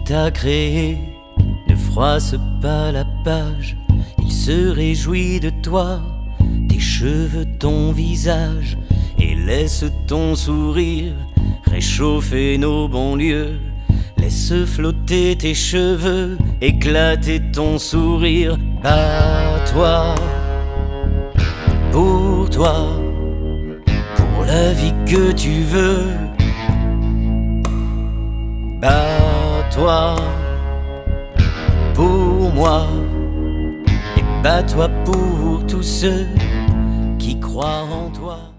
t'a créé ne froisse pas la page. Il se réjouit de toi, tes cheveux, ton visage, et laisse ton sourire réchauffer nos banlieues. Laisse flotter tes cheveux, éclater ton sourire. Bats-toi pour toi, pour la vie que tu veux. Bats-toi pour moi, et bats-toi pour tous ceux qui croient en toi.